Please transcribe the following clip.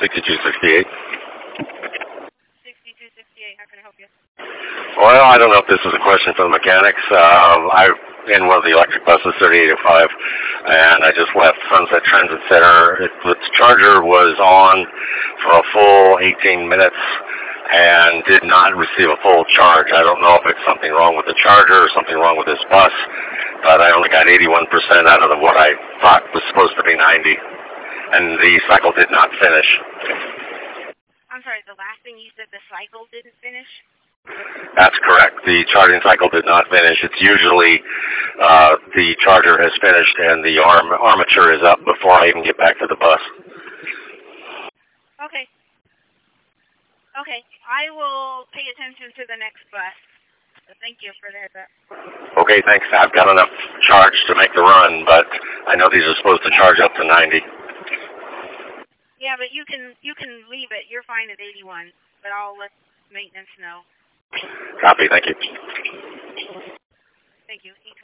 6268. 6268, how can I help you? Well, I don't know if this is a question for the mechanics. I'm in one of the electric buses, 3805, and I just left Sunset Transit Center. Its charger was on for a full 18 minutes and did not receive a full charge. I don't know if it's something wrong with the charger or something wrong with this bus, but I only got 81% out of what I thought was supposed to be 90, and the cycle did not finish. I'm sorry, the last thing you said, the cycle didn't finish? That's correct. The charging cycle did not finish. It's usually the charger has finished and the armature is up before I even get back to the bus. Okay. Okay, I will pay attention to the next bus. So thank you for that. Okay, thanks. I've got enough charge to make the run, but I know these are supposed to charge up to 90. Yeah, but you can leave it. You're fine at 81, but I'll let maintenance know. Copy. Thank you. Thank you.